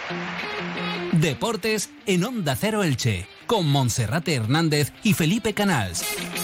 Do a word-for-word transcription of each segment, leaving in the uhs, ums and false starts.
Deportes en Onda Cero Elche, con Monserrate Hernández y Felipe Canals.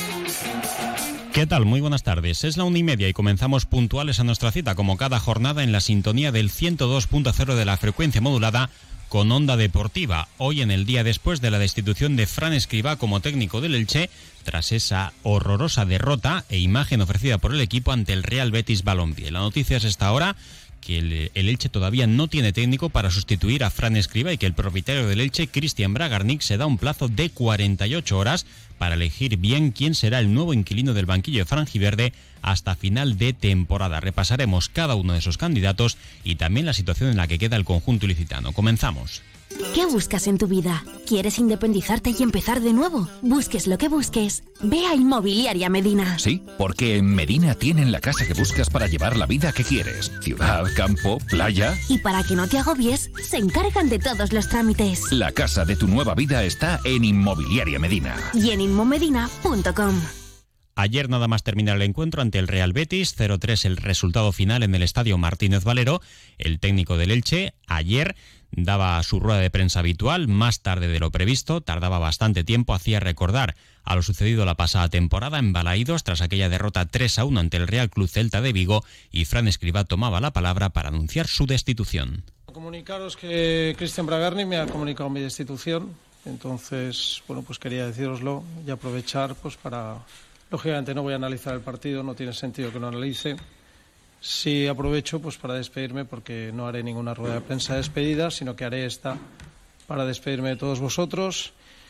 ¿Qué tal? Muy buenas tardes. Es la una y media y comenzamos puntuales a nuestra cita, como cada jornada, en la sintonía del ciento dos punto cero de la frecuencia modulada con Onda Deportiva. Hoy, en el día después de la destitución de Fran Escribá como técnico del Elche, tras esa horrorosa derrota e imagen ofrecida por el equipo ante el Real Betis Balompié. La noticia es esta hora que el, el Elche todavía no tiene técnico para sustituir a Fran Escribá y que el propietario del Elche, Cristian Bragarnik, se da un plazo de cuarenta y ocho horas para elegir bien quién será el nuevo inquilino del banquillo franjiverde hasta final de temporada. Repasaremos cada uno de esos candidatos y también la situación en la que queda el conjunto ilicitano. Comenzamos. ¿Qué buscas en tu vida? ¿Quieres independizarte y empezar de nuevo? Busques lo que busques, ve a Inmobiliaria Medina. Sí, porque en Medina tienen la casa que buscas para llevar la vida que quieres. Ciudad, campo, playa. Y para que no te agobies, se encargan de todos los trámites. La casa de tu nueva vida está en Inmobiliaria Medina. Y en inmomedina punto com. Ayer, nada más terminar el encuentro ante el Real Betis, cero tres el resultado final en el Estadio Martínez Valero. El técnico del Elche ayer daba su rueda de prensa habitual, más tarde de lo previsto, tardaba bastante tiempo, hacía recordar a lo sucedido la pasada temporada en Balaídos tras aquella derrota tres a uno ante el Real Club Celta de Vigo, y Fran Escribá tomaba la palabra para anunciar su destitución. Comunicaros que Cristian Bragarnik me ha comunicado mi destitución, entonces, bueno, pues quería decíroslo y aprovechar pues para... Lógicamente no voy a analizar el partido, no tiene sentido que lo analice. Sí aprovecho pues para despedirme, porque no haré ninguna rueda de prensa de despedida, sino que haré esta para despedirme de todos vosotros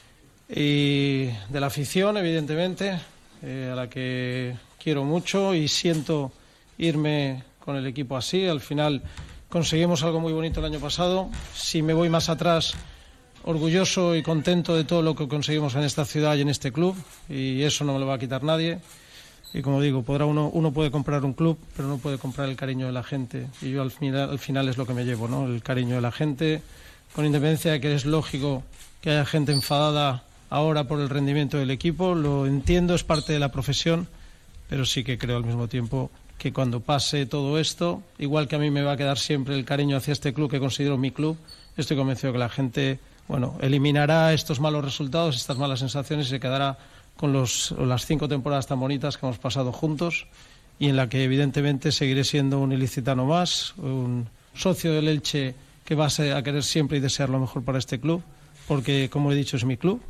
y de la afición, evidentemente, eh, a la que quiero mucho y siento irme con el equipo así. Al final conseguimos algo muy bonito el año pasado. Si me voy más atrás, orgulloso y contento de todo lo que conseguimos en esta ciudad y en este club, y eso no me lo va a quitar nadie. Y como digo, podrá uno, uno puede comprar un club, pero no puede comprar el cariño de la gente, y yo al final, al final es lo que me llevo, ¿no? El cariño de la gente, con independencia de que es lógico que haya gente enfadada ahora por el rendimiento del equipo, lo entiendo, es parte de la profesión, pero sí que creo al mismo tiempo que cuando pase todo esto, igual que a mí me va a quedar siempre el cariño hacia este club que considero mi club, estoy convencido que la gente, bueno, eliminará estos malos resultados, estas malas sensaciones, y se quedará con los, las cinco temporadas tan bonitas que hemos pasado juntos, y en la que evidentemente seguiré siendo un ilicitano más, un socio del Elche que va a querer siempre y desear lo mejor para este club, porque, como he dicho, es mi club.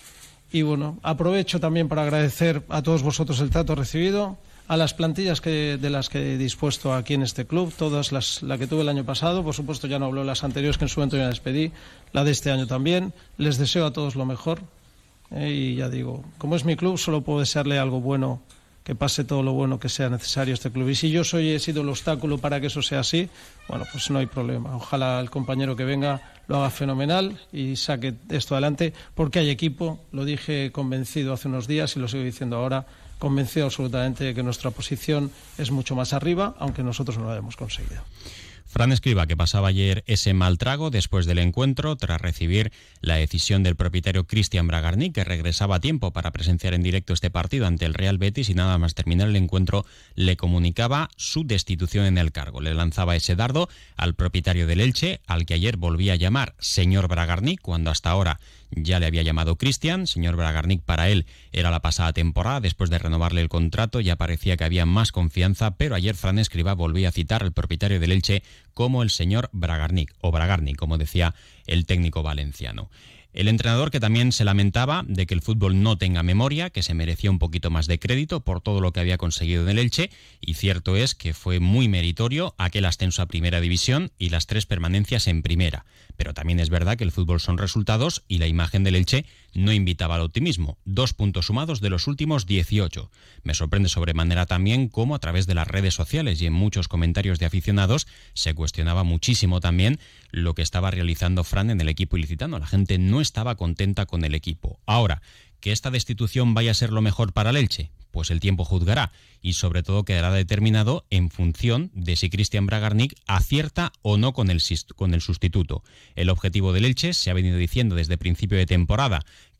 Y bueno, aprovecho también para agradecer a todos vosotros el trato recibido, a las plantillas que, de las que he dispuesto aquí en este club, todas las la que tuve el año pasado, por supuesto ya no hablo de las anteriores, que en su momento ya despedí, la de este año también. Les deseo a todos lo mejor, eh, y ya digo, como es mi club, solo puedo desearle algo bueno, que pase todo lo bueno que sea necesario a este club. Y si yo soy he sido el obstáculo para que eso sea así, bueno, pues no hay problema. Ojalá el compañero que venga lo haga fenomenal y saque esto adelante, porque hay equipo. Lo dije convencido hace unos días y lo sigo diciendo ahora, convencido absolutamente de que nuestra posición es mucho más arriba, aunque nosotros no lo hayamos conseguido. Fran Escribá, que pasaba ayer ese mal trago después del encuentro, tras recibir la decisión del propietario Cristian Bragarnik, que regresaba a tiempo para presenciar en directo este partido ante el Real Betis, y nada más terminar el encuentro le comunicaba su destitución en el cargo. Le lanzaba ese dardo al propietario del Elche, al que ayer volvía a llamar señor Bragarnik, cuando hasta ahora ya le había llamado Cristian. Señor Bragarnik para él era la pasada temporada. Después de renovarle el contrato ya parecía que había más confianza, pero ayer Fran Escribá volvía a citar al propietario del Elche como el señor Bragarnik, o Bragarnik, como decía el técnico valenciano. El entrenador, que también se lamentaba de que el fútbol no tenga memoria, que se merecía un poquito más de crédito por todo lo que había conseguido en el Elche, y cierto es que fue muy meritorio aquel ascenso a Primera División y las tres permanencias en Primera. Pero también es verdad que el fútbol son resultados y la imagen del Elche no invitaba al optimismo. Dos puntos sumados de los últimos dieciocho. Me sorprende sobremanera también cómo a través de las redes sociales y en muchos comentarios de aficionados se cuestionaba muchísimo también lo que estaba realizando Fran en el equipo ilicitano. La gente no estaba contenta con el equipo. Ahora, ¿que esta destitución vaya a ser lo mejor para el Elche? Pues el tiempo juzgará, y sobre todo quedará determinado en función de si Cristian Bragarnik acierta o no con el, con el sustituto. El objetivo del Elche, se ha venido diciendo desde principio de temporada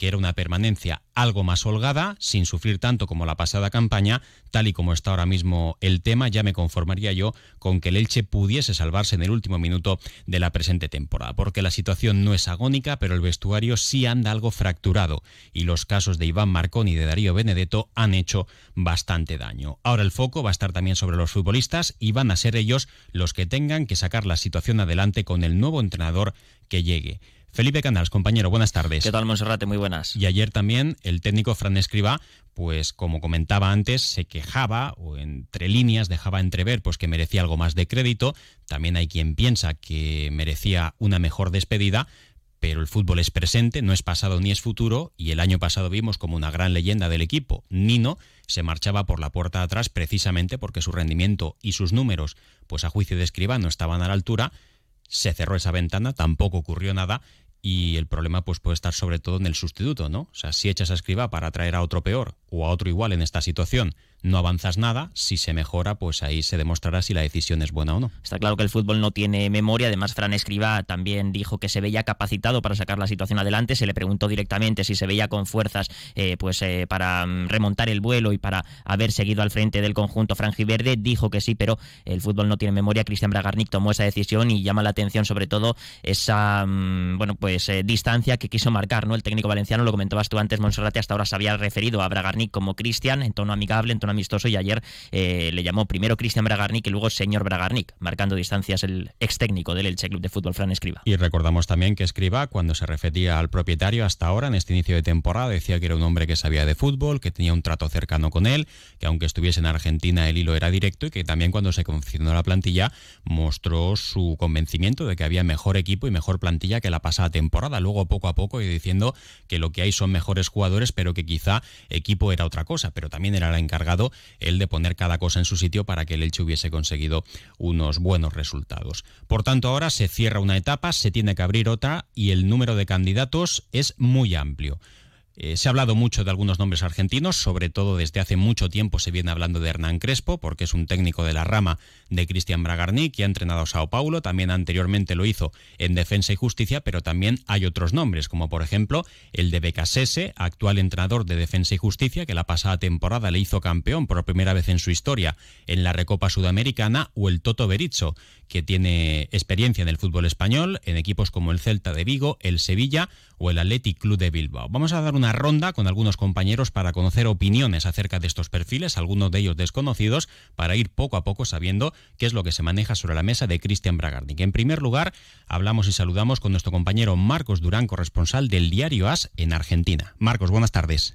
que era una permanencia algo más holgada, sin sufrir tanto como la pasada campaña. Tal y como está ahora mismo el tema, ya me conformaría yo con que el Elche pudiese salvarse en el último minuto de la presente temporada, porque la situación no es agónica, pero el vestuario sí anda algo fracturado, y los casos de Iván Marcón y de Darío Benedetto han hecho bastante daño. Ahora el foco va a estar también sobre los futbolistas, y van a ser ellos los que tengan que sacar la situación adelante con el nuevo entrenador que llegue. Felipe Canals, compañero, buenas tardes. ¿Qué tal, Monserrate? Muy buenas. Y ayer también el técnico Fran Escribá, pues como comentaba antes, se quejaba, o entre líneas dejaba entrever pues que merecía algo más de crédito. También hay quien piensa que merecía una mejor despedida, pero el fútbol es presente, no es pasado ni es futuro, y el año pasado vimos como una gran leyenda del equipo, Nino, se marchaba por la puerta de atrás precisamente porque su rendimiento y sus números, pues a juicio de Escribá, no estaban a la altura. Se cerró esa ventana, tampoco ocurrió nada, y el problema pues puede estar sobre todo en el sustituto, ¿no? O sea, si echas a Escribá para traer a otro peor o a otro igual en esta situación, no avanzas nada. Si se mejora, pues ahí se demostrará si la decisión es buena o no. Está claro que el fútbol no tiene memoria. Además, Fran Escribá también dijo que se veía capacitado para sacar la situación adelante. Se le preguntó directamente si se veía con fuerzas eh, pues eh, para remontar el vuelo y para haber seguido al frente del conjunto franjiverde. Dijo que sí, pero el fútbol no tiene memoria. Cristian Bragarnik tomó esa decisión, y llama la atención sobre todo esa mmm, bueno pues eh, distancia que quiso marcar, ¿no? El técnico valenciano, lo comentabas tú antes, Monserrate, hasta ahora se había referido a Bragarnik como Cristian, en tono amigable, en tono amistoso, y ayer eh, le llamó primero Cristian Bragarnik y luego señor Bragarnik, marcando distancias el ex técnico del Elche Club de Fútbol, Fran Escribá. Y recordamos también que Escribá, cuando se refería al propietario hasta ahora, en este inicio de temporada, decía que era un hombre que sabía de fútbol, que tenía un trato cercano con él, que aunque estuviese en Argentina el hilo era directo, y que también cuando se confeccionó la plantilla mostró su convencimiento de que había mejor equipo y mejor plantilla que la pasada temporada. Luego poco a poco y diciendo que lo que hay son mejores jugadores, pero que quizá equipo era otra cosa, pero también era el encargado el de poner cada cosa en su sitio para que el Elche hubiese conseguido unos buenos resultados. Por tanto, ahora se cierra una etapa, se tiene que abrir otra, y el número de candidatos es muy amplio. Eh, se ha hablado mucho de algunos nombres argentinos, sobre todo desde hace mucho tiempo se viene hablando de Hernán Crespo, porque es un técnico de la rama de Cristian Bragarnik, que ha entrenado a Sao Paulo, también anteriormente lo hizo en Defensa y Justicia, pero también hay otros nombres, como por ejemplo el de Becasese, actual entrenador de Defensa y Justicia, que la pasada temporada le hizo campeón por primera vez en su historia en la Recopa Sudamericana, o el Toto Berizzo, que tiene experiencia en el fútbol español, en equipos como el Celta de Vigo, el Sevilla o el Athletic Club de Bilbao. Vamos a dar una ronda con algunos compañeros para conocer opiniones acerca de estos perfiles, algunos de ellos desconocidos, para ir poco a poco sabiendo qué es lo que se maneja sobre la mesa de Cristian Bragarnik. En primer lugar, hablamos y saludamos con nuestro compañero Marcos Durán, corresponsal del diario AS en Argentina. Marcos, buenas tardes.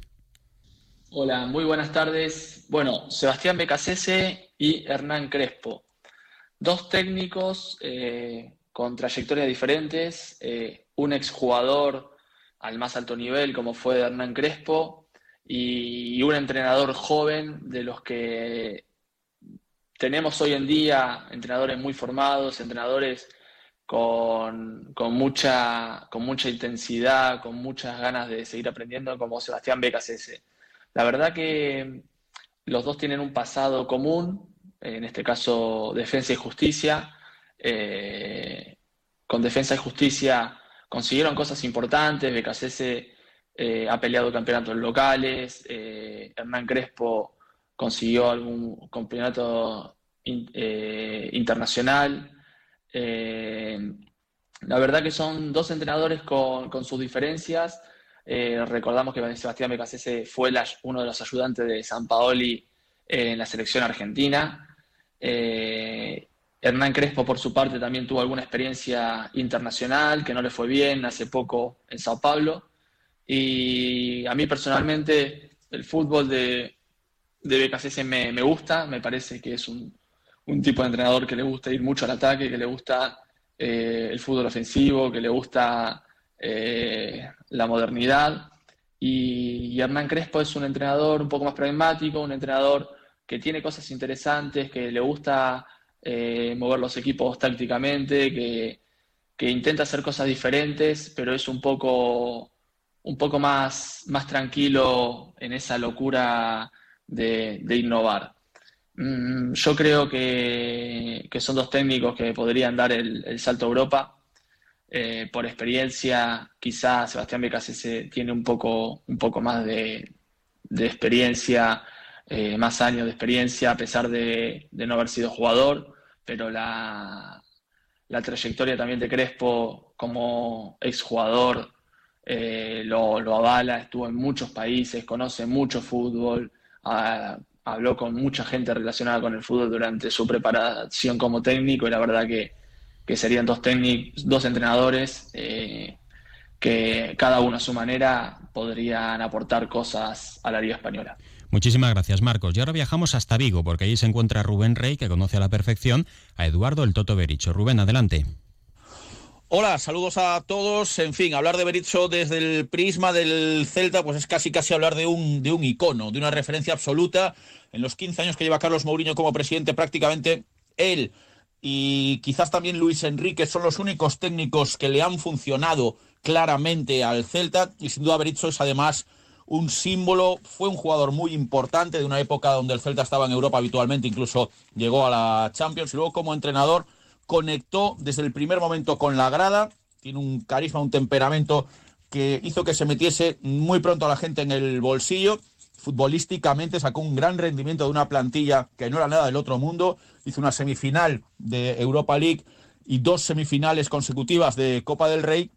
Hola, muy buenas tardes. Bueno, Sebastián Becasese y Hernán Crespo. Dos técnicos eh, con trayectorias diferentes, eh, un exjugador al más alto nivel como fue Hernán Crespo, y un entrenador joven de los que tenemos hoy en día, entrenadores muy formados, entrenadores con, con, mucha, con mucha intensidad, con muchas ganas de seguir aprendiendo, como Sebastián Becasese. La verdad que los dos tienen un pasado común, en este caso Defensa y Justicia. Eh, con Defensa y Justicia consiguieron cosas importantes. Becasese eh, ha peleado campeonatos locales, eh, Hernán Crespo consiguió algún campeonato in, eh, internacional. Eh, la verdad que son dos entrenadores con, con sus diferencias. Eh, recordamos que Sebastián Becasese fue la, uno de los ayudantes de Sampaoli eh, en la selección argentina. Eh, Hernán Crespo, por su parte, también tuvo alguna experiencia internacional que no le fue bien hace poco en Sao Paulo. Y a mí personalmente el fútbol de, de Becasese me, me gusta, me parece que es un, un tipo de entrenador que le gusta ir mucho al ataque, que le gusta eh, el fútbol ofensivo, que le gusta eh, la modernidad. Y, y Hernán Crespo es un entrenador un poco más pragmático, un entrenador que tiene cosas interesantes, que le gusta eh, mover los equipos tácticamente, que, que intenta hacer cosas diferentes, pero es un poco, un poco más, más tranquilo en esa locura de, de innovar. Mm, yo creo que, que son dos técnicos que podrían dar el, el salto a Europa. eh, por experiencia, quizá Sebastián Becasese tiene un poco, un poco más de, de experiencia, eh, más años de experiencia, a pesar de, de no haber sido jugador, pero la, la trayectoria también de Crespo como exjugador eh, lo, lo avala, estuvo en muchos países, conoce mucho fútbol, a, habló con mucha gente relacionada con el fútbol durante su preparación como técnico, y la verdad que, que serían dos técnicos, dos entrenadores eh, que cada uno a su manera podrían aportar cosas a la Liga Española. Muchísimas gracias, Marcos. Y ahora viajamos hasta Vigo, porque allí se encuentra Rubén Rey, que conoce a la perfección a Eduardo el Toto Berizzo. Rubén, adelante. Hola, saludos a todos. En fin, hablar de Berizzo desde el prisma del Celta pues es casi casi hablar de un, de un icono, de una referencia absoluta. En los quince años que lleva Carlos Mourinho como presidente, prácticamente él y quizás también Luis Enrique son los únicos técnicos que le han funcionado claramente al Celta, y sin duda Berizzo es además un símbolo. Fue un jugador muy importante de una época donde el Celta estaba en Europa habitualmente, incluso llegó a la Champions, y luego como entrenador conectó desde el primer momento con la grada, tiene un carisma, un temperamento que hizo que se metiese muy pronto a la gente en el bolsillo. Futbolísticamente sacó un gran rendimiento de una plantilla que no era nada del otro mundo, hizo una semifinal de Europa League y dos semifinales consecutivas de Copa del Rey.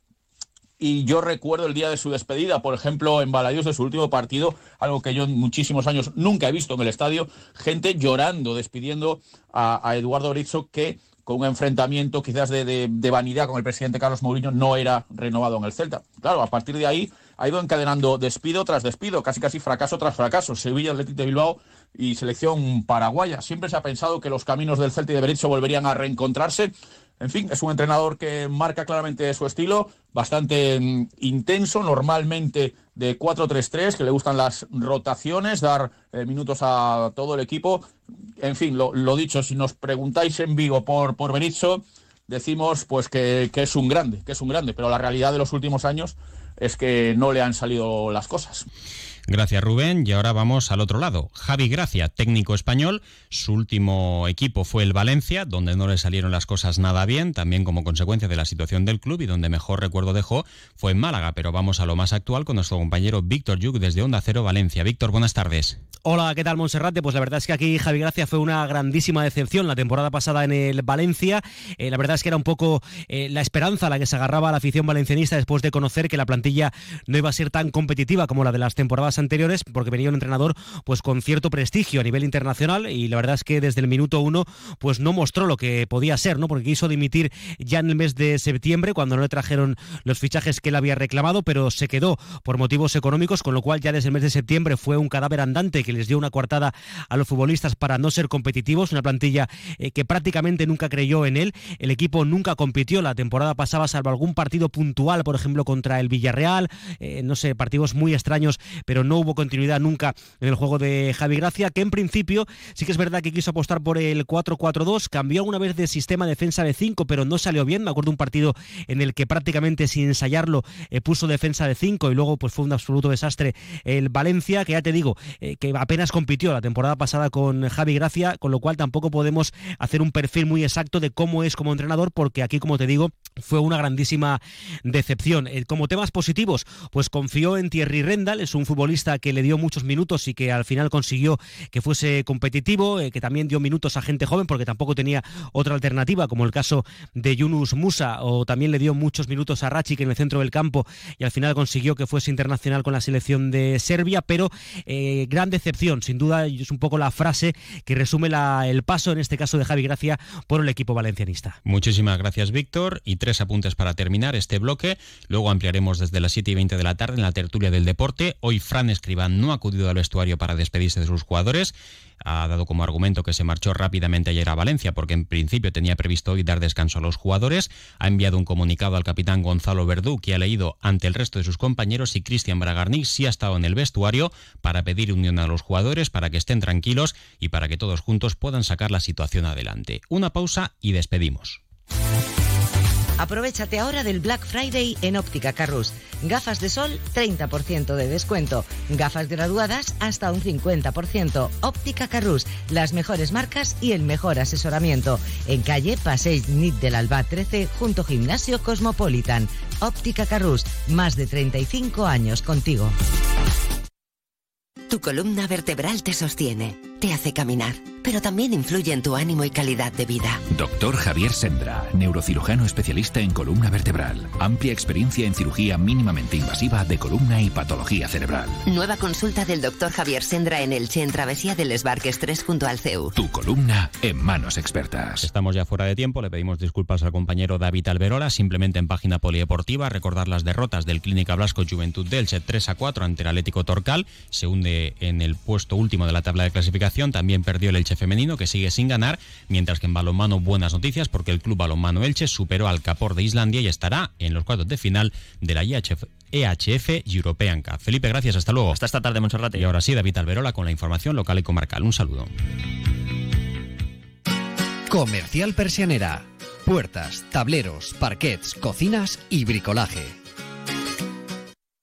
Y yo recuerdo el día de su despedida, por ejemplo, en Balaídos, de su último partido, algo que yo en muchísimos años nunca he visto en el estadio, gente llorando, despidiendo a, a Eduardo Berizzo, que con un enfrentamiento quizás de, de, de vanidad con el presidente Carlos Mourinho no era renovado en el Celta. Claro, a partir de ahí ha ido encadenando despido tras despido, casi casi fracaso tras fracaso. Sevilla, Athletic de Bilbao y selección paraguaya. Siempre se ha pensado que los caminos del Celta y de Berizzo volverían a reencontrarse. En fin, es un entrenador que marca claramente su estilo, bastante mm, intenso, normalmente de cuatro tres tres, que le gustan las rotaciones, dar eh, minutos a todo el equipo. En fin, lo, lo dicho, si nos preguntáis en Vigo por, por Berizzo, decimos pues que, que es un grande, que es un grande, pero la realidad de los últimos años es que no le han salido las cosas. Gracias, Rubén. Y ahora vamos al otro lado. Javi Gracia, técnico español. Su último equipo fue el Valencia, donde no le salieron las cosas nada bien, también como consecuencia de la situación del club, y donde mejor recuerdo dejó fue en Málaga. Pero vamos a lo más actual con nuestro compañero Víctor Lluc desde Onda Cero Valencia. Víctor, buenas tardes. Hola, ¿qué tal, Monserrate? Pues la verdad es que aquí Javi Gracia fue una grandísima decepción la temporada pasada en el Valencia. Eh, la verdad es que era un poco eh, la esperanza a la que se agarraba la afición valencianista después de conocer que la plantilla no iba a ser tan competitiva como la de las temporadas anteriores, porque venía un entrenador pues con cierto prestigio a nivel internacional, y la verdad es que desde el minuto uno pues no mostró lo que podía ser, ¿no? Porque quiso dimitir ya en el mes de septiembre, cuando no le trajeron los fichajes que él había reclamado, pero se quedó por motivos económicos, con lo cual ya desde el mes de septiembre fue un cadáver andante que les dio una coartada a los futbolistas para no ser competitivos, una plantilla eh, que prácticamente nunca creyó en él. El equipo nunca compitió la temporada pasada, salvo algún partido puntual, por ejemplo contra el Villarreal, eh, no sé, partidos muy extraños, pero no hubo continuidad nunca en el juego de Javi Gracia, que en principio sí que es verdad que quiso apostar por el cuatro cuatro dos, cambió alguna vez de sistema defensa de cinco, pero no salió bien. Me acuerdo un partido en el que prácticamente sin ensayarlo eh, puso defensa de cinco, y luego pues fue un absoluto desastre el Valencia, que ya te digo, eh, que apenas compitió la temporada pasada con Javi Gracia, con lo cual tampoco podemos hacer un perfil muy exacto de cómo es como entrenador, porque aquí, como te digo, fue una grandísima decepción. Eh, como temas positivos, pues confió en Thierry Rendal, es un futbolista que le dio muchos minutos y que al final consiguió que fuese competitivo, eh, que también dio minutos a gente joven porque tampoco tenía otra alternativa, como el caso de Yunus Musa, o también le dio muchos minutos a Račić en el centro del campo y al final consiguió que fuese internacional con la selección de Serbia. Pero eh, gran decepción, sin duda, es un poco la frase que resume la, el paso, en este caso de Javi Gracia, por el equipo valencianista. Muchísimas gracias, Víctor, y tres apuntes para terminar este bloque. Luego ampliaremos desde las siete y veinte de la tarde en la tertulia del deporte. Hoy Fran Escribán no ha acudido al vestuario para despedirse de sus jugadores. Ha dado como argumento que se marchó rápidamente ayer a Valencia porque en principio tenía previsto hoy dar descanso a los jugadores. Ha enviado un comunicado al capitán Gonzalo Verdú, que ha leído ante el resto de sus compañeros, y Cristian Bragarnik sí ha estado en el vestuario para pedir unión a los jugadores, para que estén tranquilos y para que todos juntos puedan sacar la situación adelante. Una pausa y despedimos. Aprovéchate ahora del Black Friday en Óptica Carrús. Gafas de sol, treinta por ciento de descuento. Gafas graduadas, hasta un cincuenta por ciento. Óptica Carrús, las mejores marcas y el mejor asesoramiento. En calle Passeig Nit del Alba trece, junto Gimnasio Cosmopolitan. Óptica Carrús, más de treinta y cinco años contigo. Tu columna vertebral te sostiene, te hace caminar, pero también influye en tu ánimo y calidad de vida. Doctor Javier Sendra, neurocirujano especialista en columna vertebral. Amplia experiencia en cirugía mínimamente invasiva de columna y patología cerebral. Nueva consulta del doctor Javier Sendra en Elche, en Travesía del Esbarques tres junto al C E U. Tu columna en manos expertas. Estamos ya fuera de tiempo, le pedimos disculpas al compañero David Alberola. Simplemente en página polideportiva recordar las derrotas del Clínica Blasco Juventud de Elche tres a cuatro ante el Atlético Torcal. Se hunde en el puesto último de la tabla de clasificación. También perdió el Elche femenino, que sigue sin ganar, mientras que en balonmano buenas noticias porque el Club Balonmano Elche superó al Capor de Islandia y estará en los cuartos de final de la E H F European Cup. Felipe, gracias, hasta luego. Hasta esta tarde, Monserrate. Y ahora sí, David Alberola con la información local y comarcal. Un saludo. Comercial Persianera. Puertas, tableros, parquets, cocinas y bricolaje.